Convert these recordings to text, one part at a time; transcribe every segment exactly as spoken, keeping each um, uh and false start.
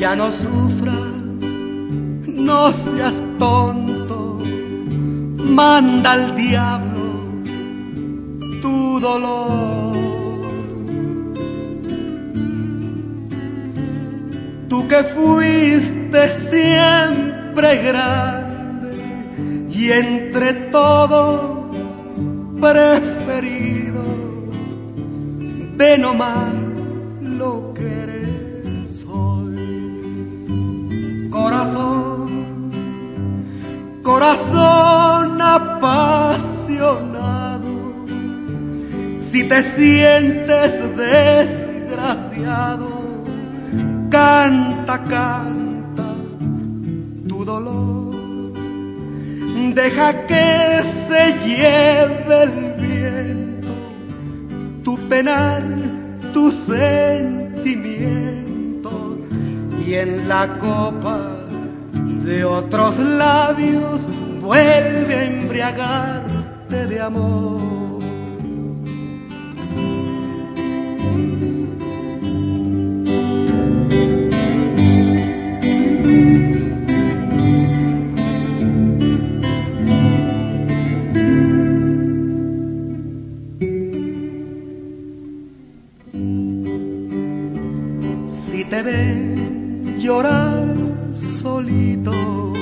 Ya no sufras, no seas tonto, manda al diablo tu dolor. Tú que fuiste siempre grande y entre todos preferido, ve nomás lo que eres hoy. Corazón, corazón apasionado, si te sientes desgraciado, canta, canta tu dolor. Deja que se lleve el viento tu penar, tu sentimiento, y en la copa de otros labios vuelve a embriagarte de amor. Si te ven llorar solito,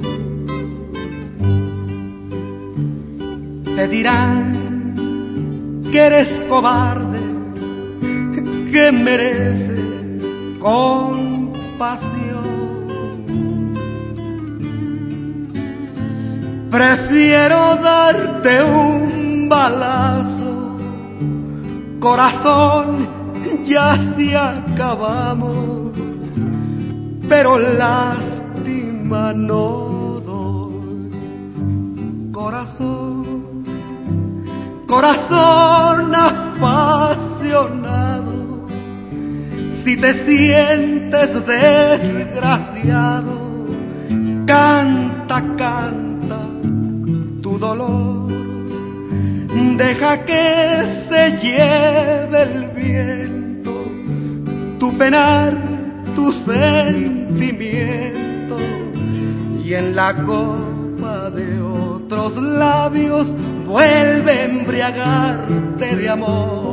te dirán que eres cobarde, que mereces compasión. Prefiero darte un balazo, corazón, ya si acabamos, pero lástima no doy. Corazón, corazón apasionado, si te sientes desgraciado, canta, canta tu dolor. Deja que se lleve el viento tu penar, tu sentimiento, y en la copa de otros labios vuelve a embriagarte de amor.